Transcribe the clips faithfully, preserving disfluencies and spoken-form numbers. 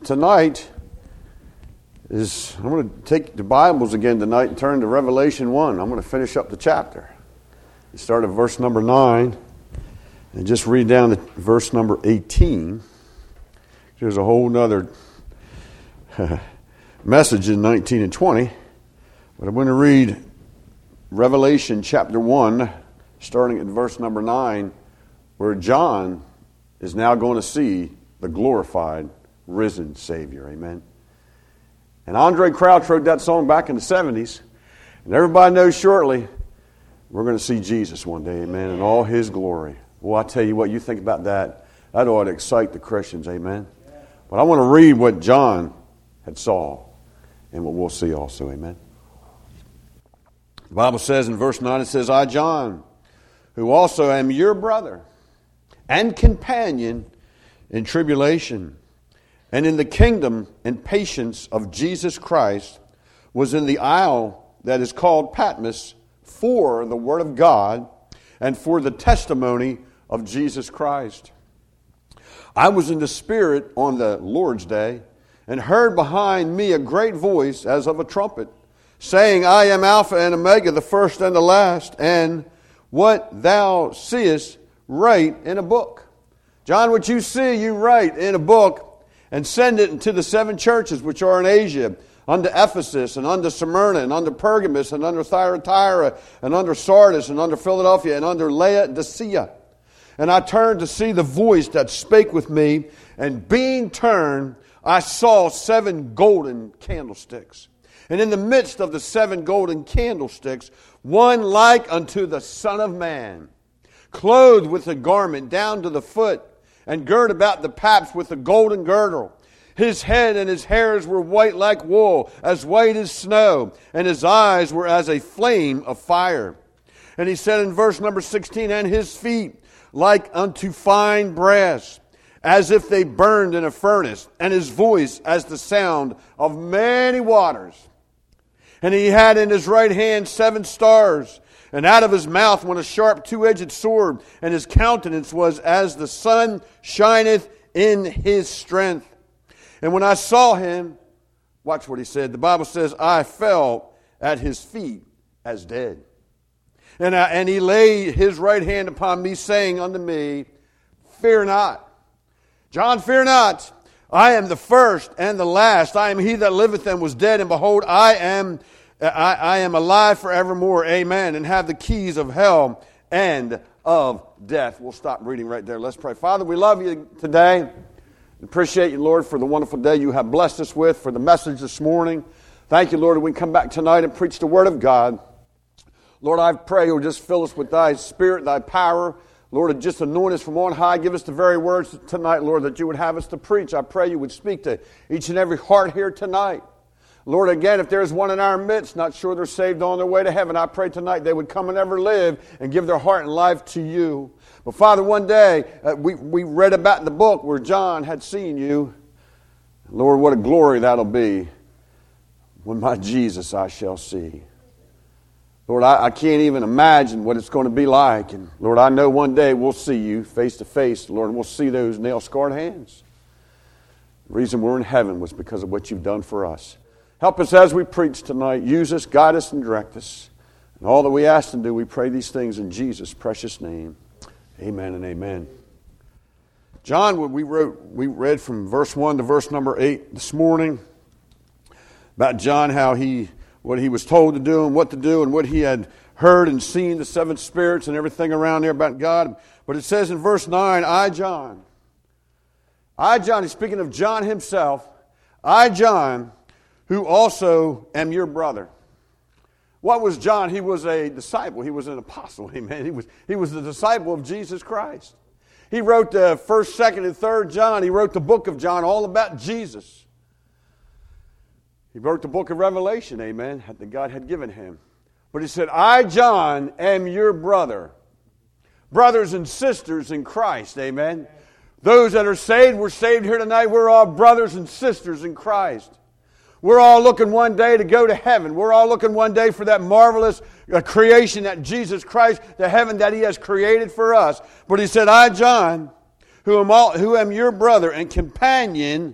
tonight is, I'm going to take the Bibles again tonight and turn to Revelation one. I'm going to finish up the chapter. You start at verse number nine and just read down to verse number eighteen. There's a whole nother message in nineteen and twenty. But I'm going to read Revelation chapter one, starting at verse number nine, where John is now going to see the glorified, risen Savior. Amen. And Andre Crouch wrote that song back in the seventies. And everybody knows shortly we're going to see Jesus one day, amen, in all His glory. Well, I tell you what, you think about that, that ought to excite the Christians, amen. But I want to read what John had saw and what we'll see also, amen. The Bible says in verse nine, it says, I, John, who also am your brother and companion in tribulation and in the kingdom and patience of Jesus Christ, was in the isle that is called Patmos for the word of God and for the testimony of Jesus Christ. I was in the Spirit on the Lord's day and heard behind me a great voice as of a trumpet, saying, I am Alpha and Omega, the first and the last, and what thou seest, write in a book. John, what you see, you write in a book, and send it to the seven churches which are in Asia, unto Ephesus, and unto Smyrna, and unto Pergamos, and unto Thyatira, and unto Sardis, and unto Philadelphia, and unto Laodicea. And I turned to see the voice that spake with me, and being turned, I saw seven golden candlesticks. And in the midst of the seven golden candlesticks, one like unto the Son of Man, clothed with a garment down to the foot, and girt about the paps with a golden girdle. His head and his hairs were white like wool, as white as snow, and his eyes were as a flame of fire. And he said in verse number sixteen, and his feet like unto fine brass, as if they burned in a furnace, and his voice as the sound of many waters. And he had in his right hand seven stars, and out of his mouth went a sharp two-edged sword, and his countenance was as the sun shineth in his strength. And when I saw him, watch what he said, the Bible says, I fell at his feet as dead. And, I, and he laid his right hand upon me, saying unto me, fear not. John, fear not. I am the first and the last. I am he that liveth and was dead, and behold, I am I, I am alive forevermore, amen, and have the keys of hell and of death. We'll stop reading right there. Let's pray. Father, we love you today. Appreciate you, Lord, for the wonderful day you have blessed us with, for the message this morning. Thank you, Lord, that we can come back tonight and preach the Word of God. Lord, I pray you'll just fill us with thy Spirit, thy power. Lord, just anoint us from on high. Give us the very words tonight, Lord, that you would have us to preach. I pray you would speak to each and every heart here tonight. Lord, again, if there's one in our midst, not sure they're saved on their way to heaven, I pray tonight they would come and ever live and give their heart and life to you. But Father, one day, uh, we, we read about in the book where John had seen you. Lord, what a glory that'll be when my Jesus I shall see. Lord, I, I can't even imagine what it's going to be like. And Lord, I know one day we'll see you face to face, Lord, and we'll see those nail-scarred hands. The reason we're in heaven was because of what you've done for us. Help us as we preach tonight. Use us, guide us, and direct us. And all that we ask and do, we pray these things in Jesus' precious name. Amen and amen. John, what we wrote, we read from verse one to verse number eight this morning about John, how he, what he was told to do and what to do and what he had heard and seen, the seven spirits and everything around there about God. But it says in verse nine, I, John, I, John, he's speaking of John himself, I, John, who also am your brother. What was John? He was a disciple. He was an apostle. Amen. He was, he was the disciple of Jesus Christ. He wrote the first, second, and third John. He wrote the book of John all about Jesus. He wrote the book of Revelation, amen, that God had given him. But he said, I, John, am your brother. Brothers and sisters in Christ, amen. Those that are saved, we're saved here tonight. We're all brothers and sisters in Christ. We're all looking one day to go to heaven. We're all looking one day for that marvelous uh, creation that Jesus Christ, the heaven that He has created for us. But He said, I, John, who am, all, who am your brother and companion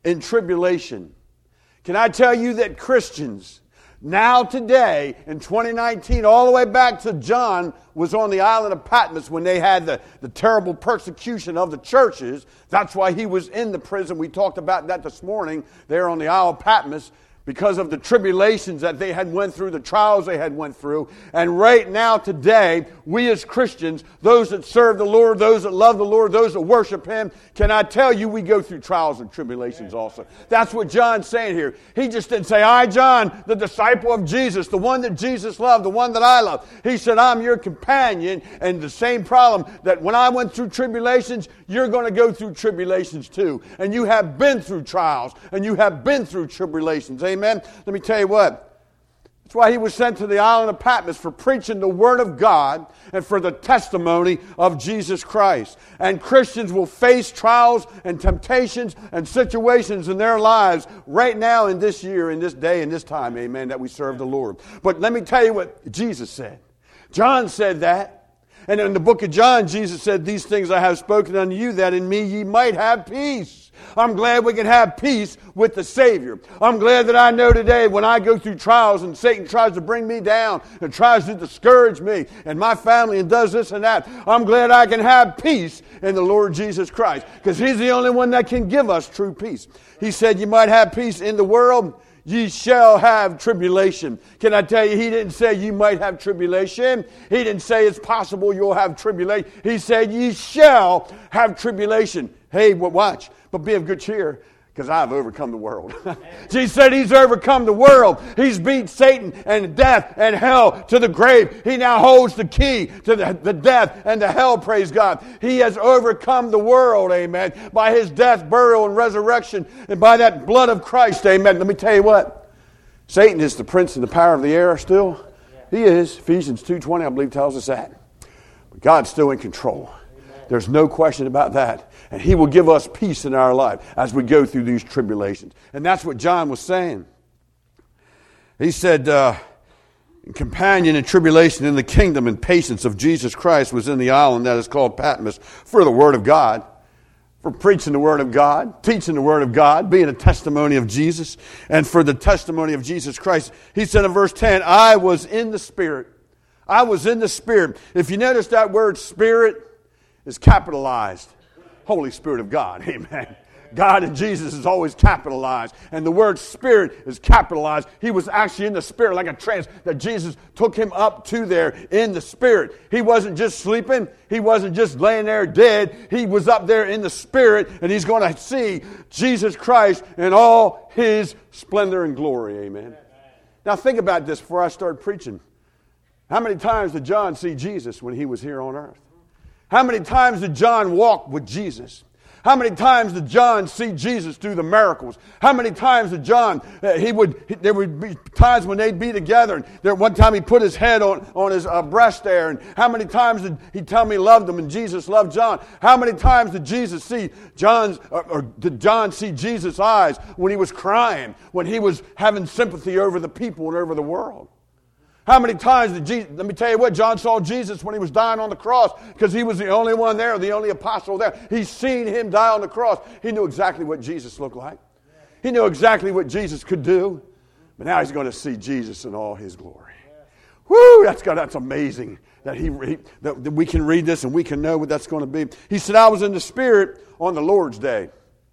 in tribulation. Can I tell you that Christians now today in twenty nineteen, all the way back to John was on the island of Patmos when they had the, the terrible persecution of the churches. That's why he was in the prison. We talked about that this morning there on the Isle of Patmos, because of the tribulations that they had went through, the trials they had went through. And right now, today, we as Christians, those that serve the Lord, those that love the Lord, those that worship Him, can I tell you, we go through trials and tribulations also. That's what John's saying here. He just didn't say, I, John, the disciple of Jesus, the one that Jesus loved, the one that I love. He said, I'm your companion, and the same problem that when I went through tribulations, you're going to go through tribulations too. And you have been through trials, and you have been through tribulations. Amen. Amen. Let me tell you what. That's why he was sent to the island of Patmos, for preaching the Word of God and for the testimony of Jesus Christ. And Christians will face trials and temptations and situations in their lives right now in this year, in this day, in this time, amen, that we serve the Lord. But let me tell you what Jesus said. John said that. And in the book of John, Jesus said, these things I have spoken unto you, that in me ye might have peace. I'm glad we can have peace with the Savior. I'm glad that I know today when I go through trials and Satan tries to bring me down and tries to discourage me and my family and does this and that, I'm glad I can have peace in the Lord Jesus Christ, because He's the only one that can give us true peace. He said you might have peace in the world. Ye shall have tribulation. Can I tell you, He didn't say you might have tribulation. He didn't say it's possible you'll have tribulation. He said ye shall have tribulation. Hey, well, watch, but be of good cheer, because I've overcome the world. Jesus said He's overcome the world. He's beat Satan and death and hell to the grave. He now holds the key to the, the death and the hell, praise God. He has overcome the world, amen, by His death, burial, and resurrection, and by that blood of Christ, amen. Let me tell you what. Satan is the prince and the power of the air still. He is. Ephesians two twenty, I believe, tells us that. But God's still in control. There's no question about that. And He will give us peace in our life as we go through these tribulations. And that's what John was saying. He said, uh, companion in tribulation in the kingdom and patience of Jesus Christ was in the island that is called Patmos for the Word of God, for preaching the Word of God, teaching the Word of God, being a testimony of Jesus, and for the testimony of Jesus Christ. He said in verse ten, I was in the Spirit. I was in the Spirit. If you notice that word Spirit is capitalized. Holy Spirit of God. Amen. God and Jesus is always capitalized. And the word Spirit is capitalized. He was actually in the Spirit, like a trance, that Jesus took him up to there in the Spirit. He wasn't just sleeping. He wasn't just laying there dead. He was up there in the Spirit, and he's going to see Jesus Christ in all His splendor and glory. Amen. Now think about this before I start preaching. How many times did John see Jesus when he was here on earth? How many times did John walk with Jesus? How many times did John see Jesus do the miracles? How many times did John, uh, he would, he, there would be times when they'd be together. And there, one time he put his head on, on his uh, breast there. And how many times did he tell me he loved him and Jesus loved John? How many times did Jesus see John's, or, or did John see Jesus' eyes when he was crying, when he was having sympathy over the people and over the world? How many times did Jesus, let me tell you what, John saw Jesus when he was dying on the cross, because he was the only one there, the only apostle there. He's seen him die on the cross. He knew exactly what Jesus looked like. He knew exactly what Jesus could do. But now he's going to see Jesus in all His glory. Woo, that's God, that's amazing that, he, he, that, that we can read this and we can know what that's going to be. He said, I was in the Spirit on the Lord's day.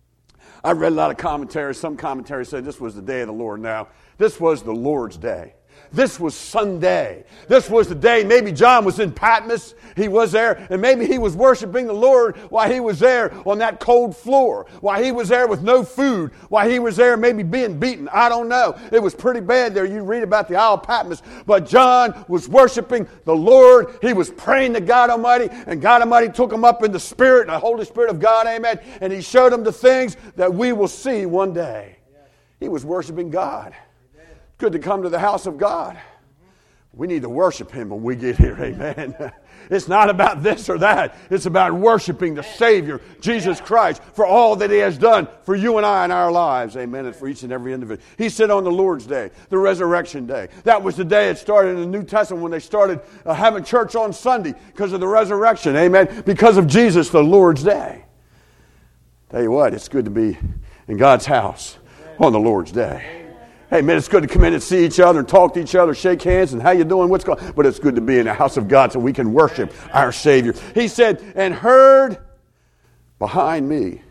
I read a lot of commentaries. Some commentaries said this was the day of the Lord. Now, this was the Lord's day. This was Sunday. This was the day. Maybe John was in Patmos. He was there. And maybe he was worshiping the Lord while he was there on that cold floor. While he was there with no food. While he was there maybe being beaten. I don't know. It was pretty bad there. You read about the Isle of Patmos. But John was worshiping the Lord. He was praying to God Almighty. And God Almighty took him up in the Spirit, the Holy Spirit of God. Amen. And He showed him the things that we will see one day. He was worshiping God. Good to come to the house of God. We need to worship Him when we get here. Amen. It's not about this or that. It's about worshiping the Savior, Jesus Christ, for all that He has done for you and I in our lives. Amen. And for each and every individual. He said on the Lord's Day, the resurrection day. That was the day it started in the New Testament when they started uh, having church on Sunday because of the resurrection. Amen. Because of Jesus, the Lord's Day. Tell you what, it's good to be in God's house on the Lord's day. Hey, man, it's good to come in and see each other and talk to each other, shake hands, and how you doing, what's going on. But it's good to be in the house of God so we can worship our Savior. He said, and heard behind me.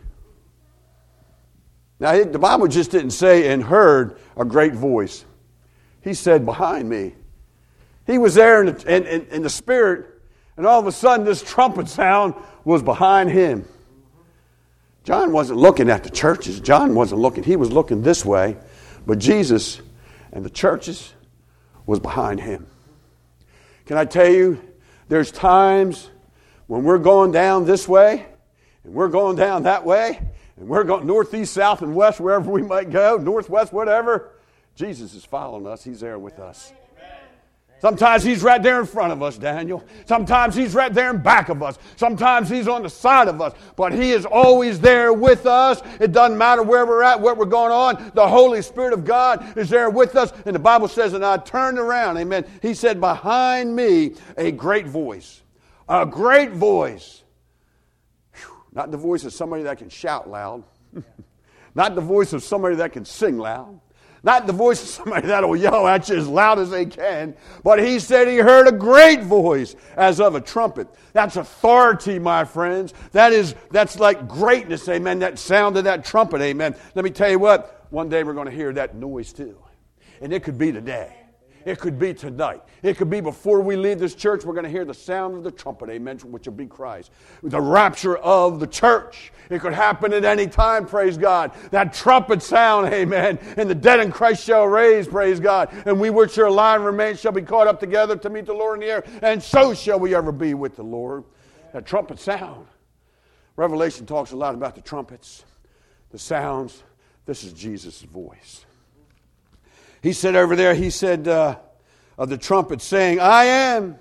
Now, the Bible just didn't say, and heard a great voice. He said, behind me. He was there in the, in, in, in the Spirit, and all of a sudden this trumpet sound was behind him. John wasn't looking at the churches. John wasn't looking. He was looking this way. But Jesus and the churches was behind him. Can I tell you, there's times when we're going down this way, and we're going down that way, and we're going north, east, south, and west, wherever we might go, northwest, whatever. Jesus is following us. He's there with us. Sometimes he's right there in front of us, Daniel. Sometimes he's right there in back of us. Sometimes he's on the side of us. But he is always there with us. It doesn't matter where we're at, what we're going on. The Holy Spirit of God is there with us. And the Bible says, and I turned around, amen. He said, behind me, a great voice. A great voice. Whew. Not the voice of somebody that can shout loud. Not the voice of somebody that can sing loud. Not the voice of somebody that will yell at you as loud as they can. But he said he heard a great voice as of a trumpet. That's authority, my friends. That is, that's like greatness, amen. That sound of that trumpet, amen. Let me tell you what, one day we're going to hear that noise too. And it could be today. It could be tonight. It could be before we leave this church, we're going to hear the sound of the trumpet, amen, which will be Christ. The rapture of the church. It could happen at any time, praise God. That trumpet sound, amen, and the dead in Christ shall raise, praise God. And we which are alive and remain shall be caught up together to meet the Lord in the air, and so shall we ever be with the Lord. That trumpet sound. Revelation talks a lot about the trumpets, the sounds. This is Jesus' voice. He said over there, he said uh, of the trumpet saying, I am,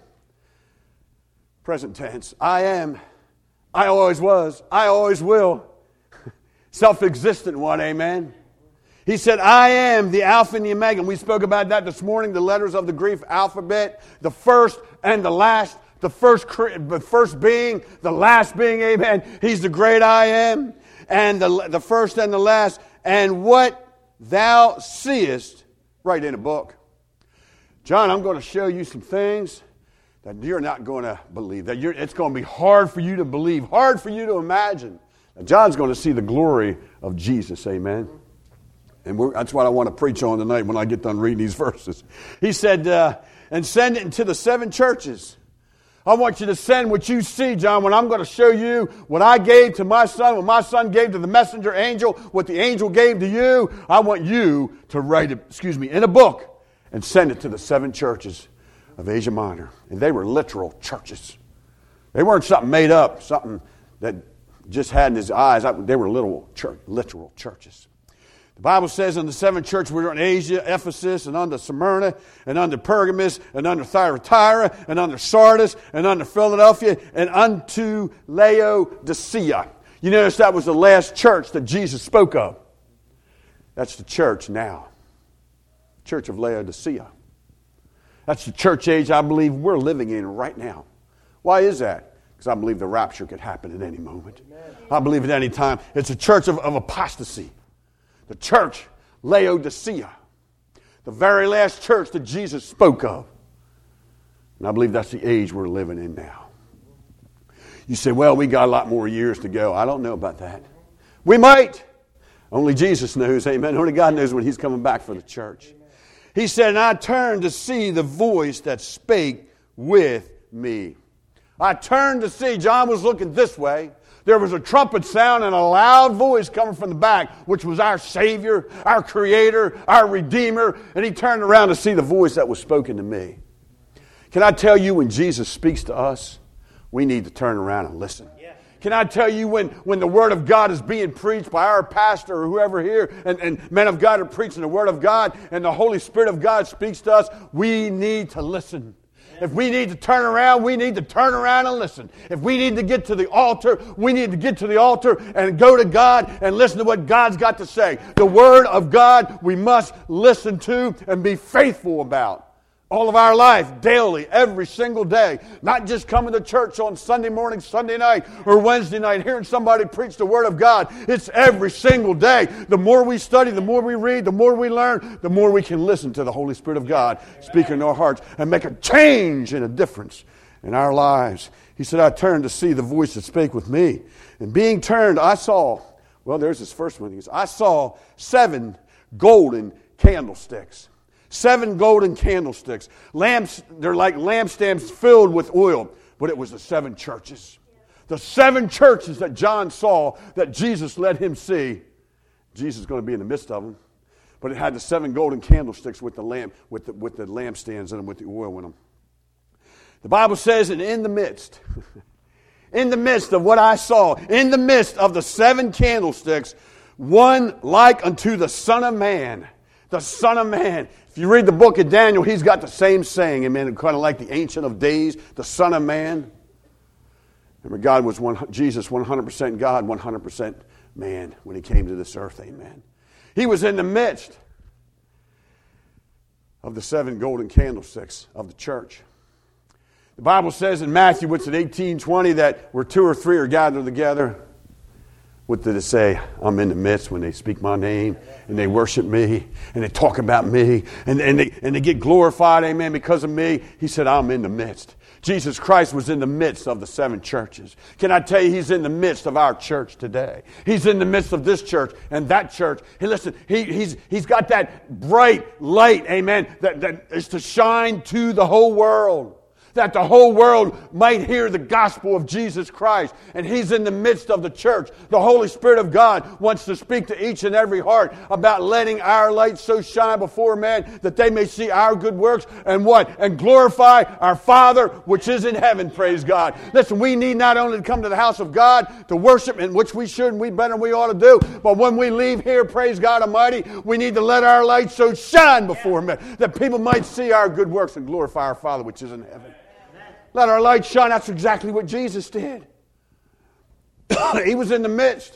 present tense, I am, I always was, I always will, self-existent one, amen. He said, I am the Alpha and the Omega. And we spoke about that this morning, the letters of the Greek alphabet, the first and the last, the first, the first being, the last being, amen. He's the great I am, and the, the first and the last, and what thou seest, write in a book. John, I'm going to show you some things that you're not going to believe. That you're, it's going to be hard for you to believe, hard for you to imagine. Now, John's going to see the glory of Jesus, amen. And we're, that's what I want to preach on tonight when I get done reading these verses. He said, uh, and send it into the seven churches. I want you to send what you see, John, when I'm going to show you what I gave to my son, what my son gave to the messenger angel, what the angel gave to you. I want you to write it, excuse me, in a book and send it to the seven churches of Asia Minor. And they were literal churches. They weren't something made up, something that just had in his eyes. They were literal, church, literal churches. The Bible says in the seven churches, we were in Asia, Ephesus, and under Smyrna, and under Pergamus, and under Thyatira, and under Sardis, and under Philadelphia, and unto Laodicea. You notice that was the last church that Jesus spoke of. That's the church now. Church of Laodicea. That's the church age I believe we're living in right now. Why is that? Because I believe the rapture could happen at any moment. Amen. I believe at any time. It's a church of, of apostasy. The church, Laodicea, the very last church that Jesus spoke of. And I believe that's the age we're living in now. You say, well, we got a lot more years to go. I don't know about that. We might. Only Jesus knows, amen. Only God knows when he's coming back for the church. He said, and I turned to see the voice that spake with me. I turned to see. John was looking this way. There was a trumpet sound and a loud voice coming from the back, which was our Savior, our Creator, our Redeemer. And he turned around to see the voice that was spoken to me. Can I tell you, when Jesus speaks to us, we need to turn around and listen. Yeah. Can I tell you, when, when the Word of God is being preached by our pastor or whoever here, and, and men of God are preaching the Word of God, and the Holy Spirit of God speaks to us, we need to listen. If we need to turn around, we need to turn around and listen. If we need to get to the altar, we need to get to the altar and go to God and listen to what God's got to say. The Word of God we must listen to and be faithful about All of our life, daily, every single day. Not just coming to church on Sunday morning, Sunday night, or Wednesday night, hearing somebody preach the Word of God. It's every single day. The more we study, the more we read, the more we learn, the more we can listen to the Holy Spirit of God speaking in our hearts and make a change and a difference in our lives. He said, I turned to see the voice that spake with me. And being turned, I saw, well, there's his first one. He goes, I saw seven golden candlesticks. Seven golden candlesticks. Lamps, they're like lampstands filled with oil. But it was the seven churches. The seven churches that John saw, that Jesus let him see. Jesus is going to be in the midst of them. But it had the seven golden candlesticks with the lamp, with the, with the lampstands in them, with the oil in them. The Bible says, and in the midst, in the midst of what I saw, in the midst of the seven candlesticks, one like unto the Son of Man. The Son of Man. If you read the book of Daniel, he's got the same saying, amen, kind of like the Ancient of Days, the Son of Man. Remember, God was one, Jesus one hundred percent God, one hundred percent man when he came to this earth, amen. He was in the midst of the seven golden candlesticks of the church. The Bible says in Matthew, what's it, eighteen twenty, that where two or three are gathered together. What did it say? I'm in the midst when they speak my name and they worship me and they talk about me and, and, they, and they get glorified, amen, because of me. He said, I'm in the midst. Jesus Christ was in the midst of the seven churches. Can I tell you, he's in the midst of our church today. He's in the midst of this church and that church. Hey, listen, he, he's, he's got that bright light, amen, that, that is to shine to the whole world. That the whole world might hear the gospel of Jesus Christ. And he's in the midst of the church. The Holy Spirit of God wants to speak to each and every heart about letting our light so shine before men that they may see our good works and what? And glorify our Father which is in heaven, praise God. Listen, we need not only to come to the house of God to worship, in which we should and we better we ought to do, but when we leave here, praise God Almighty, we need to let our light so shine before men that people might see our good works and glorify our Father which is in heaven. Let our light shine. That's exactly what Jesus did. He was in the midst.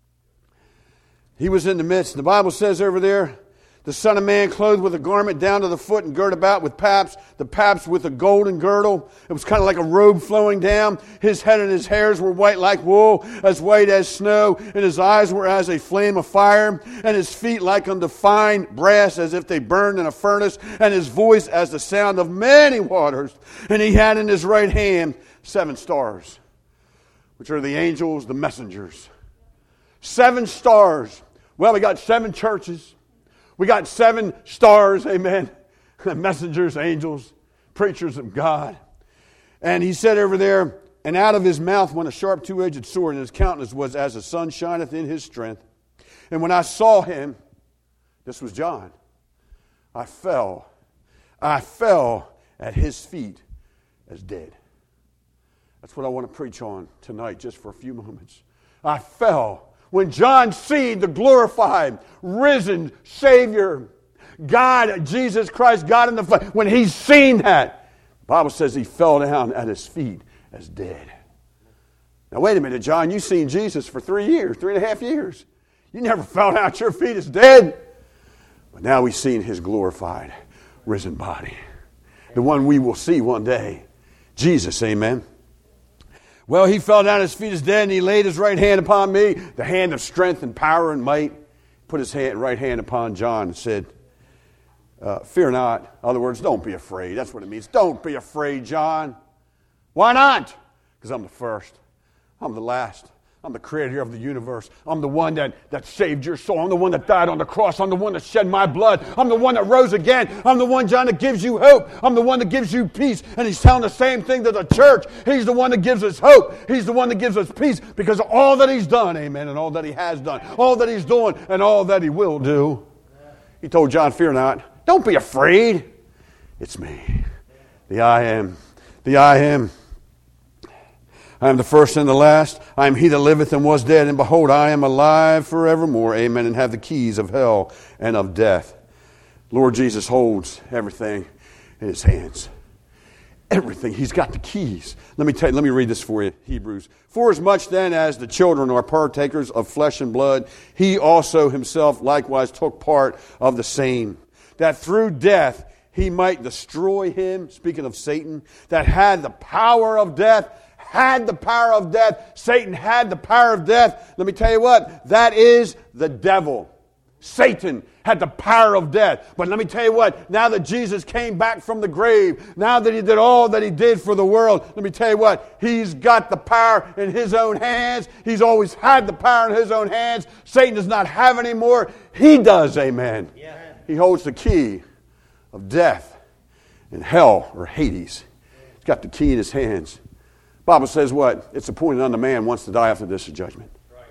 He was in the midst. The Bible says over there, the Son of Man clothed with a garment down to the foot and girt about with paps, the paps with a golden girdle. It was kind of like a robe flowing down. His head and his hairs were white like wool, as white as snow, and his eyes were as a flame of fire, and his feet like unto fine brass, as if they burned in a furnace, and his voice as the sound of many waters. And he had in his right hand seven stars, which are the angels, the messengers. Seven stars. Well, we got seven churches. We got seven stars, amen. Messengers, angels, preachers of God. And he said over there, and out of his mouth went a sharp two-edged sword, and his countenance was as the sun shineth in his strength. And when I saw him, this was John, I fell. I fell at his feet as dead. That's what I want to preach on tonight, just for a few moments. I fell. When John seen the glorified, risen Savior, God, Jesus Christ, God in the flesh, when he seen that, the Bible says he fell down at his feet as dead. Now wait a minute, John, you seen Jesus for three years, three and a half years. You never fell down at your feet as dead. But now we've seen his glorified, risen body. The one we will see one day. Jesus, amen. Well, he fell down at his feet as dead, and he laid his right hand upon me, the hand of strength and power and might. Put his hand, right hand upon John and said, uh, fear not. In other words, don't be afraid. That's what it means. Don't be afraid, John. Why not? Because I'm the first. I'm the last. I'm the creator of the universe. I'm the one that, that saved your soul. I'm the one that died on the cross. I'm the one that shed my blood. I'm the one that rose again. I'm the one, John, that gives you hope. I'm the one that gives you peace. And he's telling the same thing to the church. He's the one that gives us hope. He's the one that gives us peace because of all that he's done, amen, and all that he has done, all that he's doing, and all that he will do. He told John, fear not. Don't be afraid. It's me. The I am. The I am. I am the first and the last. I am he that liveth and was dead. And behold, I am alive forevermore. Amen. And have the keys of hell and of death. Lord Jesus holds everything in his hands. Everything. He's got the keys. Let me tell you, let me read this for you. Hebrews. For as much then as the children are partakers of flesh and blood, he also himself likewise took part of the same, that through death he might destroy him, speaking of Satan, that had the power of death, had the power of death. Satan had the power of death. Let me tell you what, that is the devil. Satan had the power of death. But let me tell you what, now that Jesus came back from the grave, now that he did all that he did for the world, let me tell you what, he's got the power in his own hands. He's always had the power in his own hands. Satan does not have any more. He does, amen. Yeah. He holds the key of death and hell or Hades. He's got the key in his hands. The Bible says what? It's appointed unto man once to die, after this is judgment.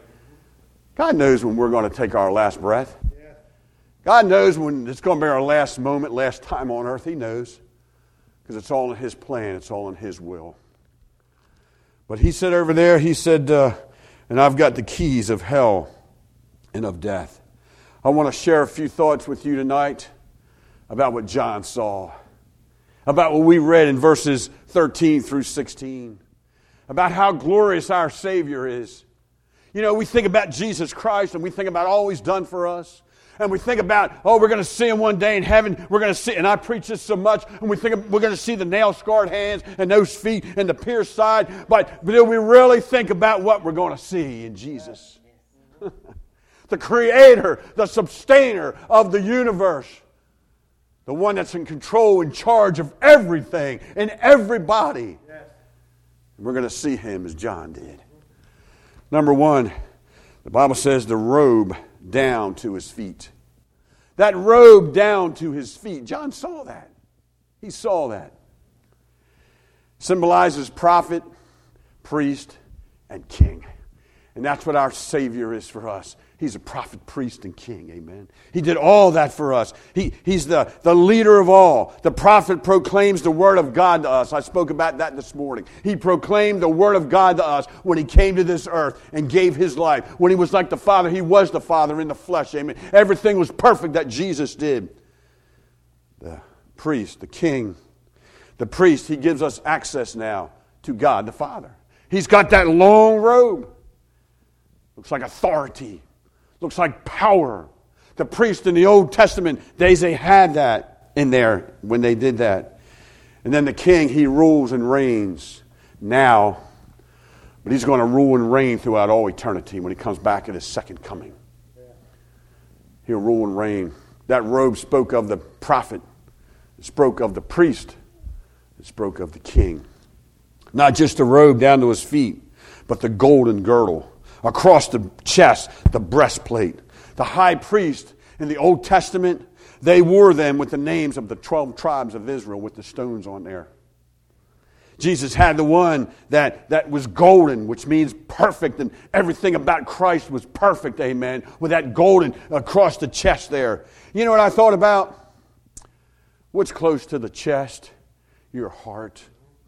God knows when we're going to take our last breath. God knows when it's going to be our last moment, last time on earth. He knows. Because it's all in His plan. It's all in His will. But He said over there, He said, uh, and I've got the keys of hell and of death. I want to share a few thoughts with you tonight about what John saw. About what we read in verses thirteen through sixteen. About how glorious our Savior is. You know, we think about Jesus Christ and we think about all He's done for us. And we think about, oh, we're going to see Him one day in heaven. We're going to see, and I preach this so much, and we think we're going to see the nail-scarred hands and those feet and the pierced side. But do we really think about what we're going to see in Jesus? The Creator, the Sustainer of the universe. The one that's in control, in charge of everything and everybody. And we're going to see Him as John did. Number one, the Bible says the robe down to His feet. That robe down to His feet. John saw that. He saw that. Symbolizes prophet, priest, and king. And that's what our Savior is for us. He's a prophet, priest, and king. Amen. He did all that for us. He, he's the, the leader of all. The prophet proclaims the word of God to us. I spoke about that this morning. He proclaimed the word of God to us when He came to this earth and gave His life. When He was like the Father, He was the Father in the flesh. Amen. Everything was perfect that Jesus did. The priest, the king, the priest, he gives us access now to God the Father. He's got that long robe. Looks like authority. Looks like power. The priest in the Old Testament days, they had that in there when they did that. And then the king, he rules and reigns now. But He's going to rule and reign throughout all eternity when He comes back at His second coming. He'll rule and reign. That robe spoke of the prophet. It spoke of the priest. It spoke of the king. Not just the robe down to his feet, but the golden girdle. Across the chest, the breastplate. The high priest in the Old Testament, they wore them with the names of the twelve tribes of Israel with the stones on there. Jesus had the one that, that was golden, which means perfect, and everything about Christ was perfect, amen, with that golden across the chest there. You know what I thought about? What's close to the chest? Your heart.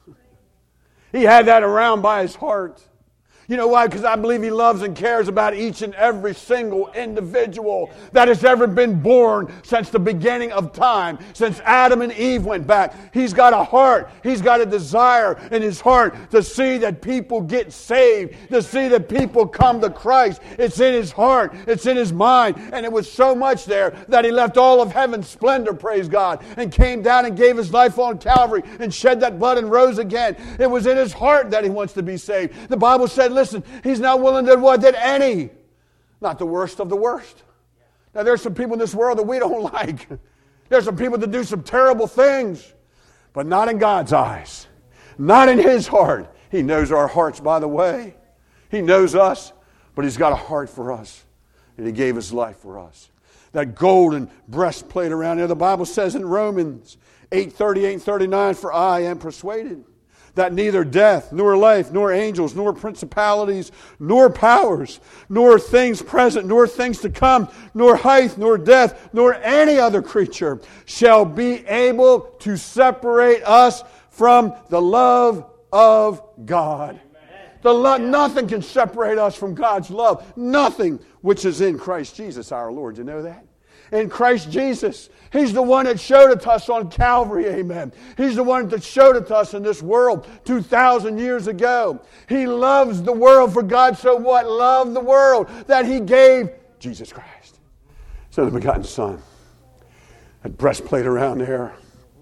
He had that around by His heart. You know why? Because I believe He loves and cares about each and every single individual that has ever been born since the beginning of time, since Adam and Eve went back. He's got a heart. He's got a desire in His heart to see that people get saved, to see that people come to Christ. It's in His heart. It's in His mind. And it was so much there that He left all of heaven's splendor, praise God, and came down and gave His life on Calvary and shed that blood and rose again. It was in His heart that He wants to be saved. The Bible said, listen, He's not willing to what? That any, not the worst of the worst. Now there's some people in this world that we don't like. There's some people that do some terrible things, but not in God's eyes. Not in His heart. He knows our hearts, by the way. He knows us, but He's got a heart for us. And He gave His life for us. That golden breastplate around there, the Bible says in Romans eight thirty-eight and thirty-nine, for I am persuaded that neither death, nor life, nor angels, nor principalities, nor powers, nor things present, nor things to come, nor height, nor depth, nor any other creature shall be able to separate us from the love of God. The lo- nothing can separate us from God's love. Nothing, which is in Christ Jesus our Lord. You know that? In Christ Jesus. He's the one that showed it to us on Calvary, amen. He's the one that showed it to us in this world two thousand years ago. He loves the world, for God so what? Loved the world that He gave Jesus Christ. So the begotten Son. That breastplate around there.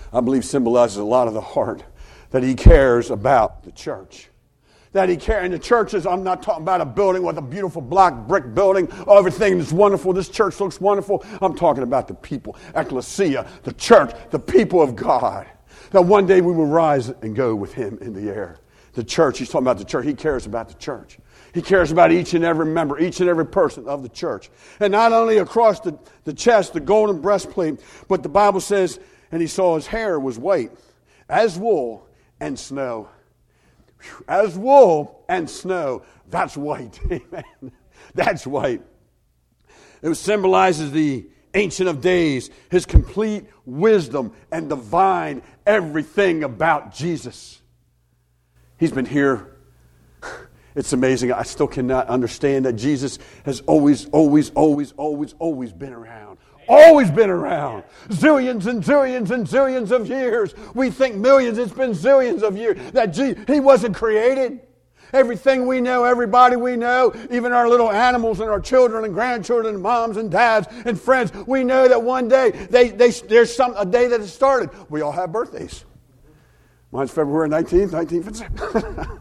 I believe symbolizes a lot of the heart that he cares about the church. That he cares. And the church is, I'm not talking about a building with a beautiful block brick building. Oh, everything is wonderful. This church looks wonderful. I'm talking about the people. Ecclesia, the church, the people of God. That one day we will rise and go with him in the air. The church, he's talking about the church. He cares about the church. He cares about each and every member, each and every person of the church. And not only across the, the chest, the golden breastplate, but the Bible says, and he saw his hair was white as wool and snow. As wool and snow. That's white. Amen. That's white. It symbolizes the Ancient of Days, his complete wisdom and divine everything about Jesus. He's been here. It's amazing. I still cannot understand that Jesus has always, always, always, always, always been around. Always been around. Zillions and zillions and zillions of years. We think millions. It's been zillions of years that Je- he wasn't created. Everything we know, everybody we know, even our little animals and our children and grandchildren and moms and dads and friends, we know that one day they, they, there's some a day that it started. We all have birthdays. Mine's February nineteenth, nineteen fifty-seven.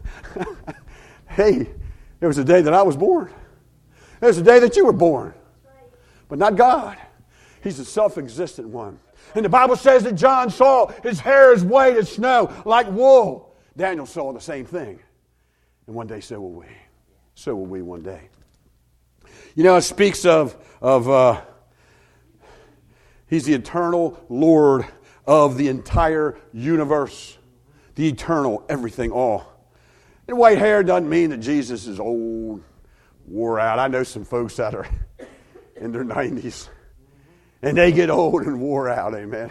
Hey, it was the day that I was born. It was the day that you were born. But not God. He's the self-existent one. And the Bible says that John saw his hair as white as snow, like wool. Daniel saw the same thing. And one day, so will we. So will we one day. You know, it speaks of, of uh, he's the eternal Lord of the entire universe. The eternal, everything, all. And white hair doesn't mean that Jesus is old, wore out. I know some folks that are in their nineties. And they get old and wore out, amen.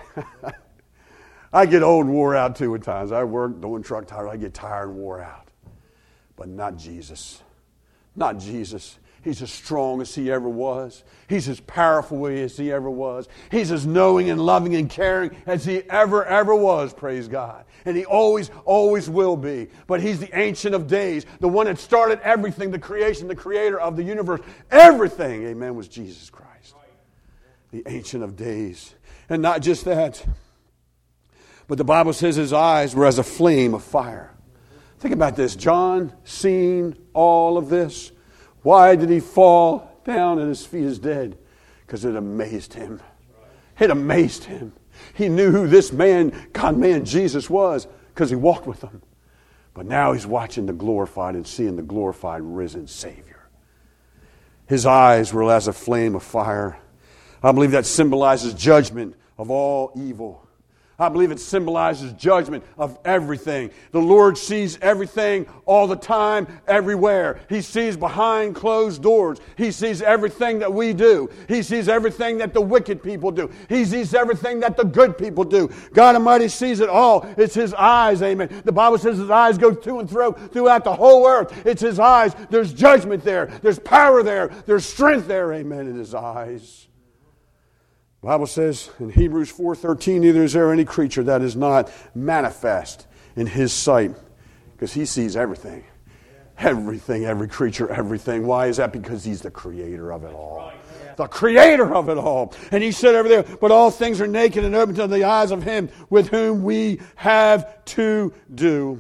I get old and wore out too at times. I work doing truck tires. I get tired and wore out. But not Jesus. Not Jesus. He's as strong as he ever was. He's as powerful as he ever was. He's as knowing and loving and caring as he ever, ever was, praise God. And he always, always will be. But he's the Ancient of Days, the one that started everything, the creation, the creator of the universe. Everything, amen, was Jesus Christ. The Ancient of Days. And not just that, but the Bible says his eyes were as a flame of fire. Think about this. John seen all of this. Why did he fall down at his feet as dead? Because it amazed him. It amazed him. He knew who this man, God man Jesus was, because he walked with him. But now he's watching the glorified and seeing the glorified risen Savior. His eyes were as a flame of fire. I believe that symbolizes judgment of all evil. I believe it symbolizes judgment of everything. The Lord sees everything all the time, everywhere. He sees behind closed doors. He sees everything that we do. He sees everything that the wicked people do. He sees everything that the good people do. God Almighty sees it all. It's His eyes, amen. The Bible says His eyes go to and fro throughout the whole earth. It's His eyes. There's judgment there. There's power there. There's strength there, amen, in His eyes. The Bible says in Hebrews four thirteen, neither is there any creature that is not manifest in His sight. Because He sees everything. Everything, every creature, everything. Why is that? Because He's the creator of it all. The creator of it all. And He said over there, but all things are naked and open to the eyes of Him with whom we have to do.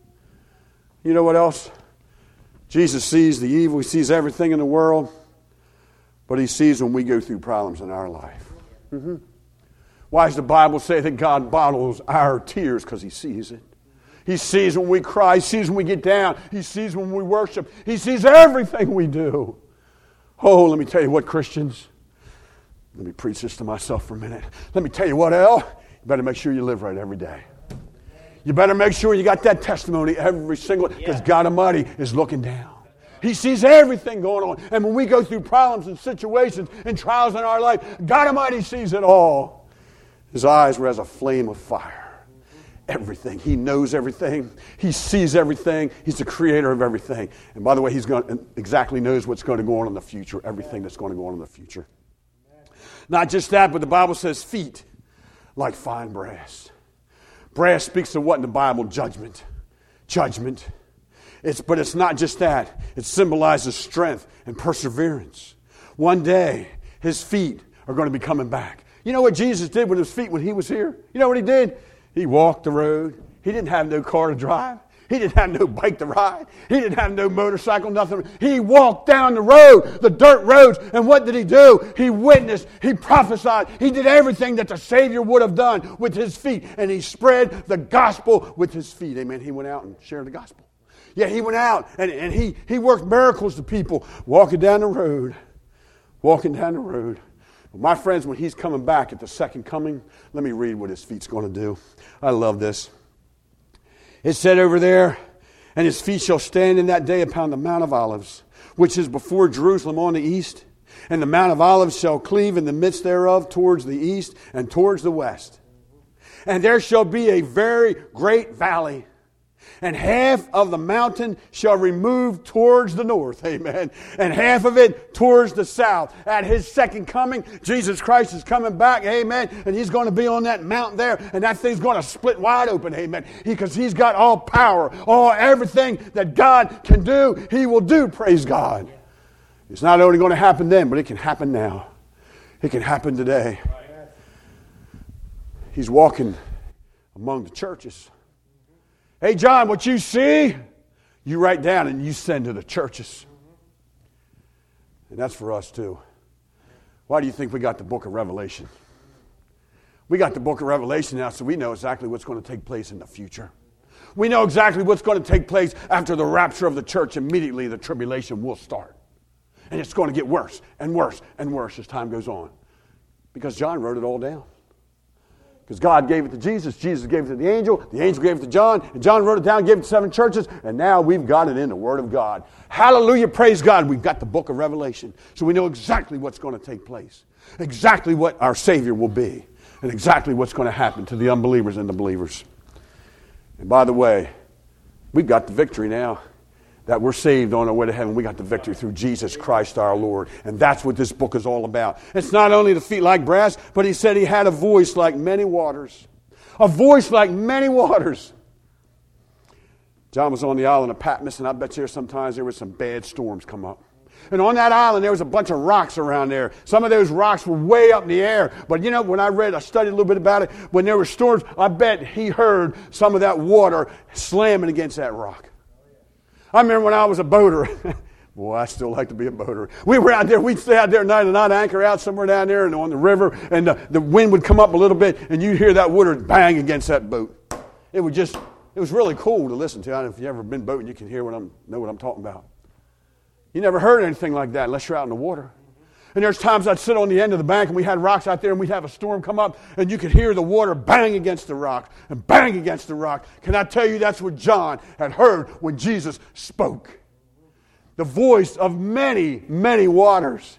You know what else? Jesus sees the evil. He sees everything in the world. But He sees when we go through problems in our life. Mm-hmm. Why does the Bible say that God bottles our tears? Because He sees it. He sees when we cry. He sees when we get down. He sees when we worship. He sees everything we do. Oh, let me tell you what, Christians. Let me preach this to myself for a minute. Let me tell you what, Al. You better make sure you live right every day. You better make sure you got that testimony every single day. Because God Almighty is looking down. He sees everything going on. And when we go through problems and situations and trials in our life, God Almighty sees it all. His eyes were as a flame of fire. Everything. He knows everything. He sees everything. He's the creator of everything. And by the way, He's going exactly knows what's going to go on in the future. Everything that's going to go on in the future. Not just that, but the Bible says feet like fine brass. Brass speaks of what in the Bible? Judgment. Judgment. It's, but it's not just that. It symbolizes strength and perseverance. One day, His feet are going to be coming back. You know what Jesus did with his feet when he was here? You know what he did? He walked the road. He didn't have no car to drive. He didn't have no bike to ride. He didn't have no motorcycle, nothing. He walked down the road, the dirt roads, and what did he do? He witnessed, he prophesied, he did everything that the Savior would have done with his feet, and he spread the gospel with his feet. Amen. He went out and shared the gospel. Yeah, he went out, and, and he, he worked miracles to people, walking down the road, walking down the road. My friends, when he's coming back at the second coming, let me read what his feet's going to do. I love this. It said over there, and his feet shall stand in that day upon the Mount of Olives, which is before Jerusalem on the east. And the Mount of Olives shall cleave in the midst thereof towards the east and towards the west. And there shall be a very great valley. And half of the mountain shall remove towards the north, amen, and half of it towards the south. At his second coming, Jesus Christ is coming back, amen, and he's going to be on that mountain there, and that thing's going to split wide open, amen, because he's got all power, all everything that God can do, he will do, praise God. It's not only going to happen then, but it can happen now. It can happen today. He's walking among the churches. Hey, John, what you see, you write down and you send to the churches. And that's for us too. Why do you think we got the book of Revelation? We got the book of Revelation now, so we know exactly what's going to take place in the future. We know exactly what's going to take place after the rapture of the church. Immediately the tribulation will start. And it's going to get worse and worse and worse as time goes on. Because John wrote it all down. Because God gave it to Jesus, Jesus gave it to the angel, the angel gave it to John, and John wrote it down, gave it to seven churches, and now we've got it in the Word of God. Hallelujah, praise God, we've got the book of Revelation. So we know exactly what's going to take place, exactly what our Savior will be, and exactly what's going to happen to the unbelievers and the believers. And by the way, we've got the victory now. That we're saved on our way to heaven. We got the victory through Jesus Christ our Lord. And that's what this book is all about. It's not only the feet like brass, but he said he had a voice like many waters. A voice like many waters. John was on the island of Patmos, and I bet you sometimes there were some bad storms come up. And on that island, there was a bunch of rocks around there. Some of those rocks were way up in the air. But you know, when I read, I studied a little bit about it, when there were storms, I bet he heard some of that water slamming against that rock. I remember when I was a boater. Boy, I still like to be a boater. We were out there. We'd stay out there night and night, anchor out somewhere down there and on the river, and the, the wind would come up a little bit, and you'd hear that water bang against that boat. It would just, it was really cool to listen to. I don't know if you've ever been boating, you can hear what I'm, know what I'm talking about. You never heard anything like that unless you're out in the water. And there's times I'd sit on the end of the bank, and we had rocks out there, and we'd have a storm come up, and you could hear the water bang against the rock and bang against the rock. Can I tell you that's what John had heard when Jesus spoke? The voice of many, many waters.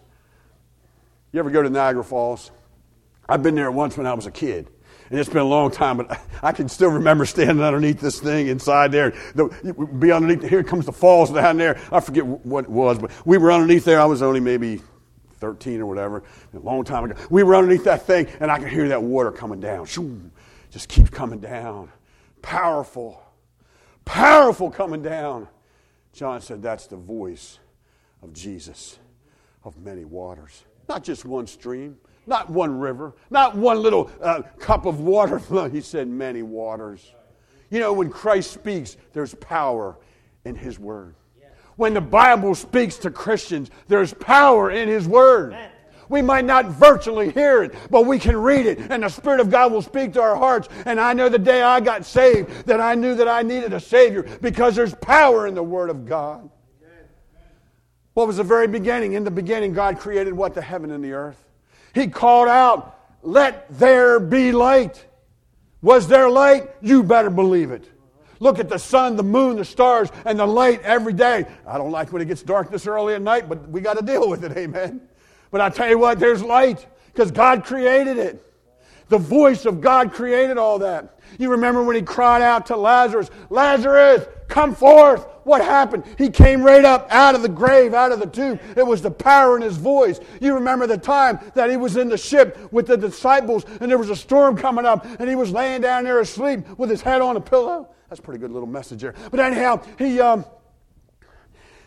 You ever go to Niagara Falls? I've been there once when I was a kid. And it's been a long time, but I can still remember standing underneath this thing inside there. The, be underneath, here comes the falls down there. I forget what it was, but we were underneath there. I was only maybe thirteen or whatever, a long time ago. We were underneath that thing, and I could hear that water coming down. Shoo, just keeps coming down. Powerful. Powerful coming down. John said that's the voice of Jesus, of many waters. Not just one stream, not one river, not one little uh, cup of water. He said many waters. You know, when Christ speaks, there's power in his word. When the Bible speaks to Christians, there's power in his word. Amen. We might not virtually hear it, but we can read it, and the Spirit of God will speak to our hearts. And I know the day I got saved that I knew that I needed a Savior because there's power in the Word of God. Amen. What was the very beginning? In the beginning, God created what? The heaven and the earth. He called out, "Let there be light." Was there light? You better believe it. Look at the sun, the moon, the stars, and the light every day. I don't like when it gets dark this early at night, but we got to deal with it, amen. But I tell you what, there's light because God created it. The voice of God created all that. You remember when he cried out to Lazarus, "Lazarus, come forth." What happened? He came right up out of the grave, out of the tomb. It was the power in his voice. You remember the time that he was in the ship with the disciples and there was a storm coming up and he was laying down there asleep with his head on a pillow. That's a pretty good little message there. But anyhow, he um,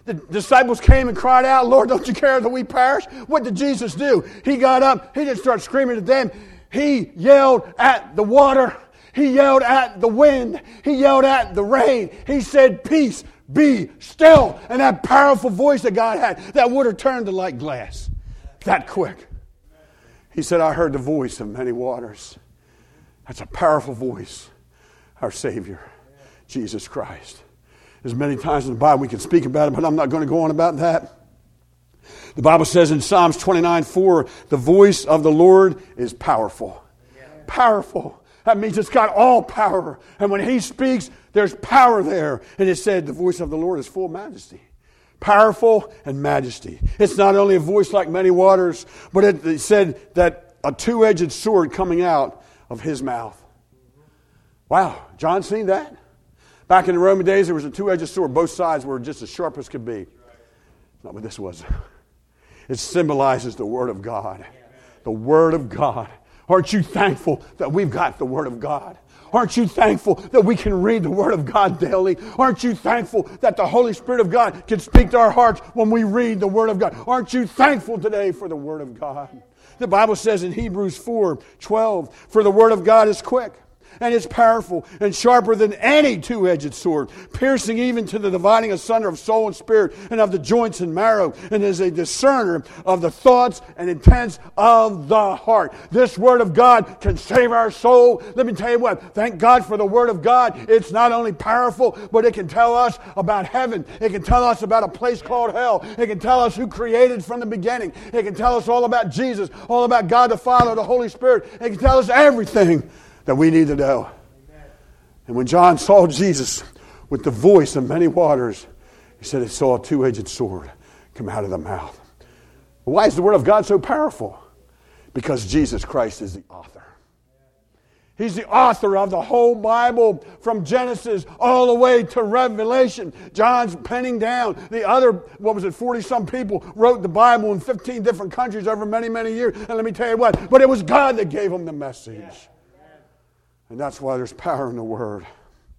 The disciples came and cried out, Lord, don't you care that we perish? What did Jesus do? He got up. He didn't start screaming at them. He yelled at the water. He yelled at the wind. He yelled at the rain. He said, peace, be still. And that powerful voice that God had, that would have turned to like glass. That quick. He said, I heard the voice of many waters. That's a powerful voice. Our Savior, Jesus Christ. There's many times in the Bible we can speak about it, but I'm not going to go on about that. The Bible says in Psalms twenty-nine four, the voice of the Lord is powerful. Yeah. Powerful. That means it's got all power. And when He speaks, there's power there. And it said the voice of the Lord is full of majesty. Powerful and majesty. It's not only a voice like many waters, but it, it said that a two-edged sword coming out of His mouth. Wow, John seen that? Back in the Roman days, there was a two-edged sword. Both sides were just as sharp as could be. Not what this was. It symbolizes the Word of God. The Word of God. Aren't you thankful that we've got the Word of God? Aren't you thankful that we can read the Word of God daily? Aren't you thankful that the Holy Spirit of God can speak to our hearts when we read the Word of God? Aren't you thankful today for the Word of God? The Bible says in Hebrews four twelve, for the Word of God is quick, and it's powerful and sharper than any two-edged sword, piercing even to the dividing asunder of soul and spirit and of the joints and marrow, and is a discerner of the thoughts and intents of the heart. This Word of God can save our soul. Let me tell you what, thank God for the Word of God. It's not only powerful, but it can tell us about heaven. It can tell us about a place called hell. It can tell us who created from the beginning. It can tell us all about Jesus, all about God the Father, the Holy Spirit. It can tell us everything that we need to know. Amen. And when John saw Jesus with the voice of many waters, he said he saw a two-edged sword come out of the mouth. Why is the Word of God so powerful? Because Jesus Christ is the author. He's the author of the whole Bible from Genesis all the way to Revelation. John's penning down. The other, what was it, forty-some people wrote the Bible in fifteen different countries over many, many years. And let me tell you what, but it was God that gave them the message. Yeah. And that's why there's power in the Word.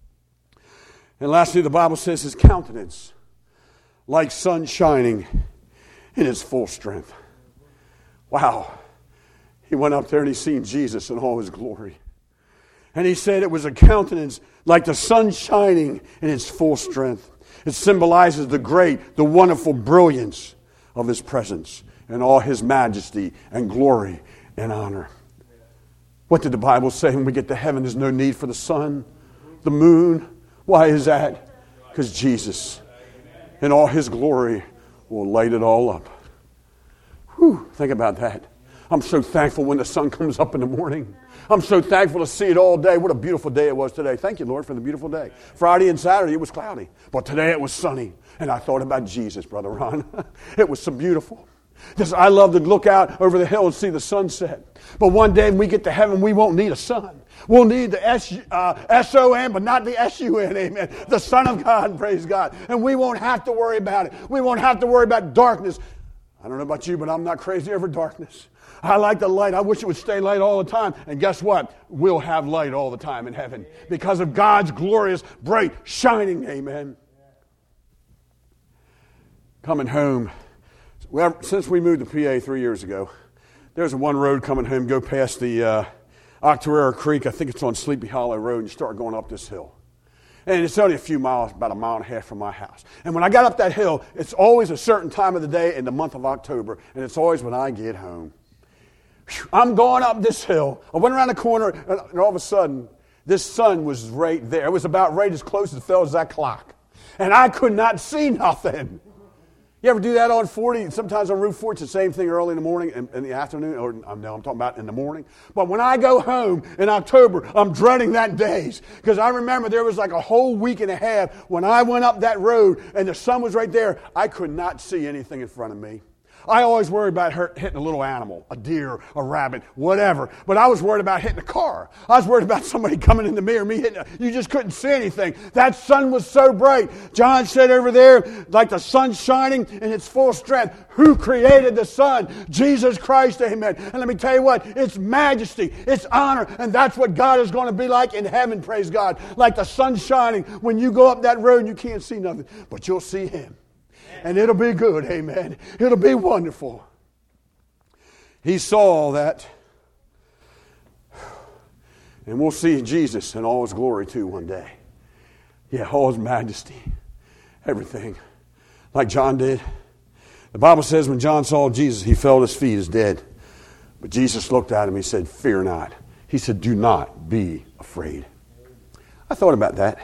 And lastly, the Bible says His countenance, like sun shining in its full strength. Wow. He went up there and he seen Jesus in all His glory. And he said it was a countenance like the sun shining in its full strength. It symbolizes the great, the wonderful brilliance of His presence and all His majesty and glory and honor. What did the Bible say when we get to heaven? There's no need for the sun, the moon. Why is that? Because Jesus, in all His glory, will light it all up. Whew, think about that. I'm so thankful when the sun comes up in the morning. I'm so thankful to see it all day. What a beautiful day it was today. Thank you, Lord, for the beautiful day. Friday and Saturday, it was cloudy. But today it was sunny. And I thought about Jesus, Brother Ron. It was so beautiful. Just, I love to look out over the hill and see the sunset. But one day when we get to heaven, we won't need a sun. We'll need the S, uh, S O N, but not the S U N, amen. The Son of God, praise God. And we won't have to worry about it. We won't have to worry about darkness. I don't know about you, but I'm not crazy over darkness. I like the light. I wish it would stay light all the time. And guess what? We'll have light all the time in heaven because of God's glorious, bright, shining, amen. Coming home. Well, since we moved to P A three years ago, there's one road coming home, go past the uh, Octorara Creek. I think it's on Sleepy Hollow Road, and you start going up this hill. And it's only a few miles, about a mile and a half from my house. And when I got up that hill, it's always a certain time of the day in the month of October, and it's always when I get home. Whew, I'm going up this hill. I went around the corner, and all of a sudden, this sun was right there. It was about right as close as it fell as that clock. And I could not see nothing. You ever do that on forty? Sometimes on Route four, it's the same thing early in the morning and in the afternoon. Or no, I'm talking about in the morning. But when I go home in October, I'm dreading that days. Because I remember there was like a whole week and a half when I went up that road and the sun was right there. I could not see anything in front of me. I always worried about hitting a little animal, a deer, a rabbit, whatever. But I was worried about hitting a car. I was worried about somebody coming in the mirror, me hitting a, you just couldn't see anything. That sun was so bright. John said over there, like the sun shining in its full strength. Who created the sun? Jesus Christ, amen. And let me tell you what, it's majesty, it's honor, and that's what God is going to be like in heaven, praise God. Like the sun shining. When you go up that road, you can't see nothing, but you'll see Him. And it'll be good, amen. It'll be wonderful. He saw all that. And we'll see Jesus in all his glory too one day. Yeah, all his majesty. Everything. Like John did. The Bible says when John saw Jesus, he fell at his feet as dead. But Jesus looked at him, he said, fear not. He said, do not be afraid. I thought about that.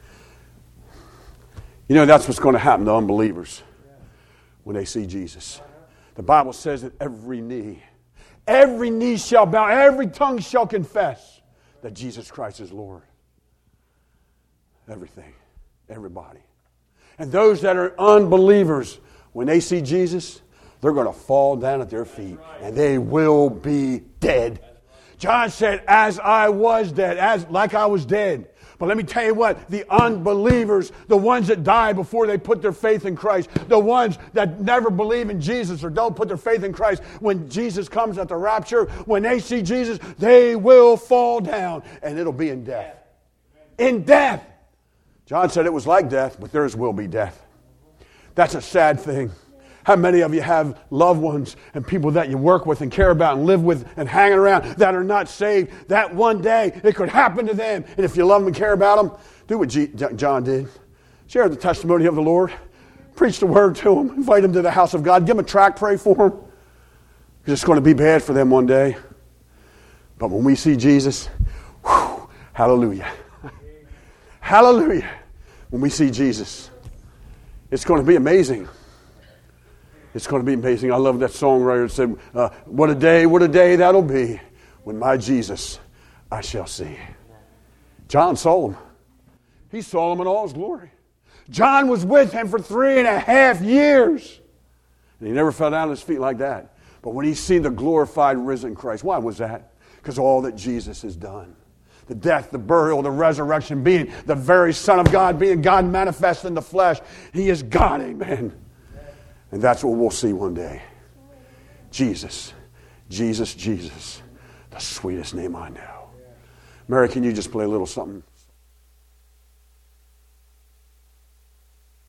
You know, that's what's going to happen to unbelievers when they see Jesus. The Bible says that every knee, every knee shall bow, every tongue shall confess that Jesus Christ is Lord. Everything. Everybody. And those that are unbelievers, when they see Jesus, they're going to fall down at their feet and they will be dead. John said, as I was dead, as like I was dead. But let me tell you what, the unbelievers, the ones that die before they put their faith in Christ, the ones that never believe in Jesus or don't put their faith in Christ, when Jesus comes at the rapture, when they see Jesus, they will fall down and it'll be in death. In death. John said it was like death, but theirs will be death. That's a sad thing. How many of you have loved ones and people that you work with and care about and live with and hanging around that are not saved? That one day it could happen to them. And if you love them and care about them, do what G- John did. Share the testimony of the Lord. Preach the word to them. Invite them to the house of God. Give them a tract. Pray for them. Because it's going to be bad for them one day. But when we see Jesus, whew, hallelujah. Hallelujah. When we see Jesus, it's going to be amazing. It's going to be amazing. I love that songwriter that said, uh, what a day, what a day that'll be when my Jesus I shall see. John saw him. He saw him in all his glory. John was with him for three and a half years. And he never fell down on his feet like that. But when he seen the glorified risen Christ, why was that? Because all that Jesus has done. The death, the burial, the resurrection, being the very Son of God, being God manifest in the flesh. He is God, amen. And that's what we'll see one day. Jesus, Jesus, Jesus, the sweetest name I know. Mary, can you just play a little something?